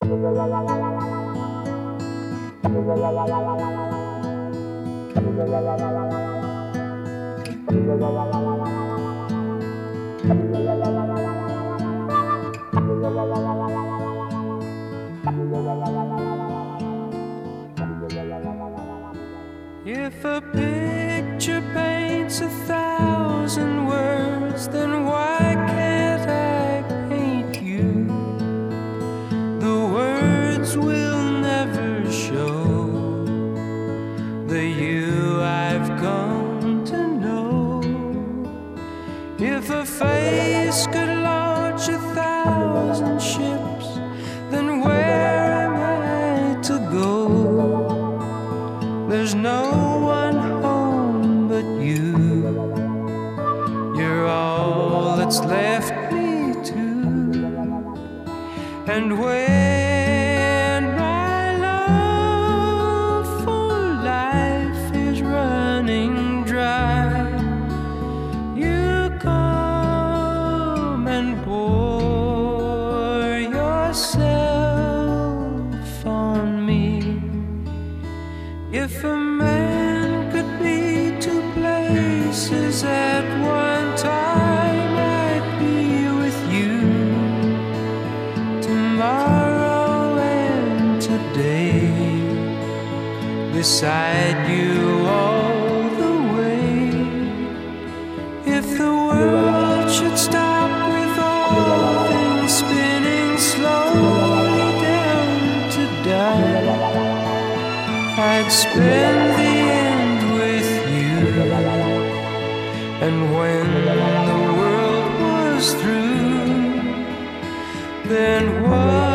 If a picture paints 1,000 words, then why can't I paint you? The words will never show the you I've come to know. If a face could launch 1,000 ships, then where am I to go? There's no one home but you. You're all that's left me to. And when my love for life is running dry, you come and pour yourself on me. If a man could be two places at one time, I'd be with you tomorrow and today, beside you all the way. If the world should stop with all things spinning slowly down to die, I'd spend the end with you. And when the world was through, then what?